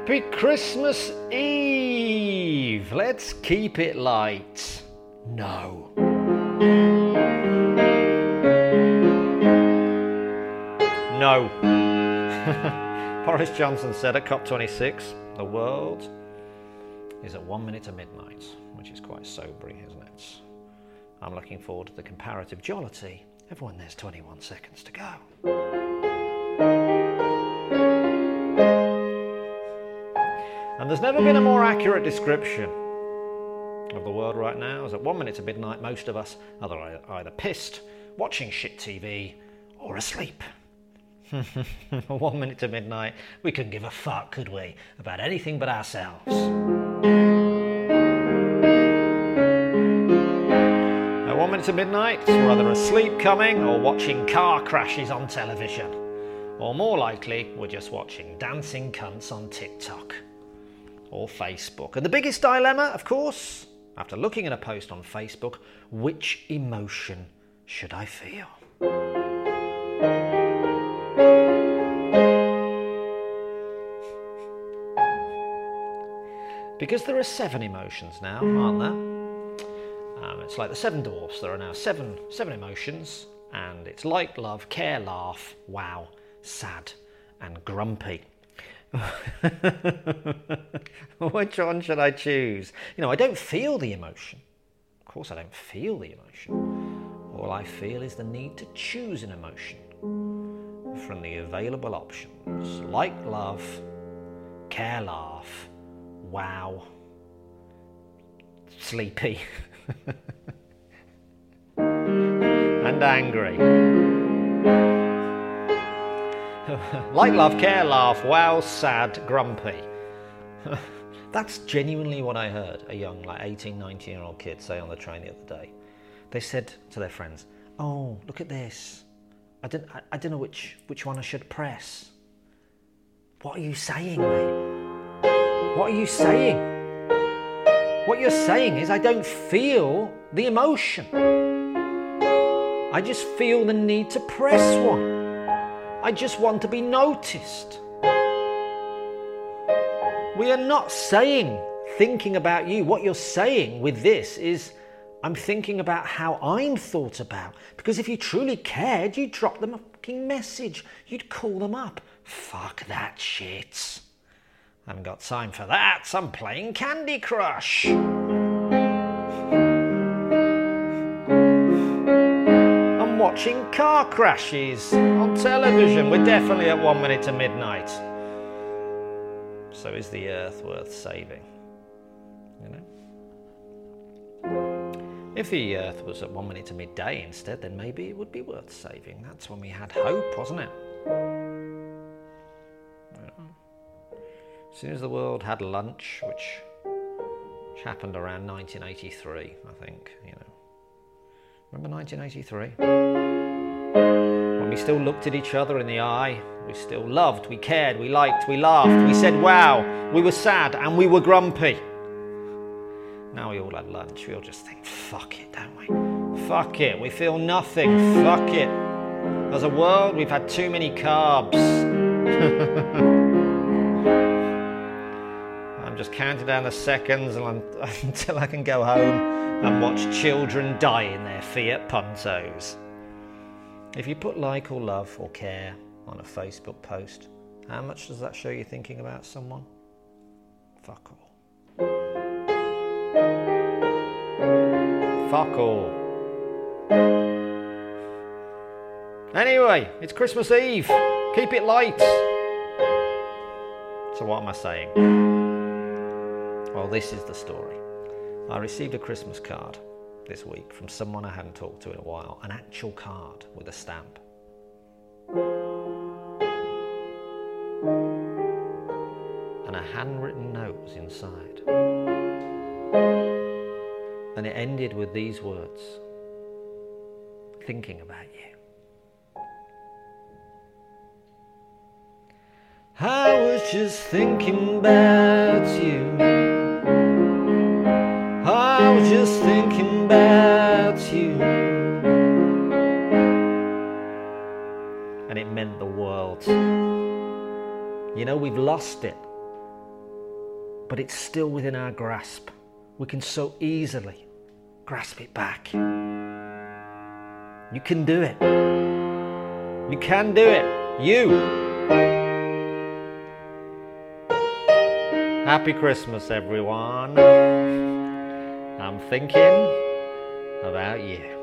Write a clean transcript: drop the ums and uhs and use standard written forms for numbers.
Happy Christmas Eve! Let's keep it light. No. No. Boris Johnson said at COP26, the world is at 1 minute to midnight, which is quite sobering, isn't it? I'm looking forward to the comparative jollity of when there's 21 seconds to go. And there's never been a more accurate description of the world right now, as at 1 minute to midnight, most of us are either pissed, watching shit TV, or asleep. 1 minute to midnight, we couldn't give a fuck, could we, about anything but ourselves. At 1 minute to midnight, we're either asleep coming or watching car crashes on television. Or more likely, we're just watching dancing cunts on TikTok or Facebook. And the biggest dilemma, of course, after looking at a post on Facebook, which emotion should I feel? Because there are 7 emotions now, aren't there? It's like the 7 dwarfs. There are now seven emotions, and it's like, love, care, laugh, wow, sad, and grumpy. Which one should I choose? I don't feel the emotion. Of course I don't feel the emotion. All I feel is the need to choose an emotion from the available options. Like, love, care, laugh, wow, sleepy, and angry. Like, love, care, laugh, wow, sad, grumpy. That's genuinely what I heard a young, 18, 19-year-old kid say on the train the other day. They said to their friends, "Oh, look at this. I don't know which one I should press." What are you saying, mate? What are you saying? What you're saying is, I don't feel the emotion. I just feel the need to press one. I just want to be noticed. We are not saying, thinking about you. What you're saying with this is, I'm thinking about how I'm thought about. Because if you truly cared, you'd drop them a fucking message. You'd call them up. Fuck that shit. I haven't got time for that. I'm playing Candy Crush. I'm watching car crashes on television. We're definitely at 1 minute to midnight. So is the earth worth saving? If the earth was at 1 minute to midday instead, then maybe it would be worth saving. That's when we had hope, wasn't it? As soon as the world had lunch, which happened around 1983, I think, Remember 1983? When we still looked at each other in the eye, we still loved, we cared, we liked, we laughed, we said wow, we were sad, and we were grumpy. Now we all had lunch, we all just think, fuck it, don't we? Fuck it, we feel nothing, fuck it. As a world, we've had too many carbs. I'm just counting down the seconds until I can go home and watch children die in their Fiat Puntos. If you put like or love or care on a Facebook post, how much does that show you thinking about someone? Fuck all. Fuck all. Anyway, it's Christmas Eve. Keep it light. So what am I saying? Well, this is the story. I received a Christmas card this week from someone I hadn't talked to in a while. An actual card with a stamp. And a handwritten note was inside. And it ended with these words: thinking about you. I was just thinking about you. I was just thinking about you. And it meant the world. We've lost it. but it's still within our grasp. We can so easily grasp it back. You can do it. You can do it. You. Happy Christmas, everyone. I'm thinking about you.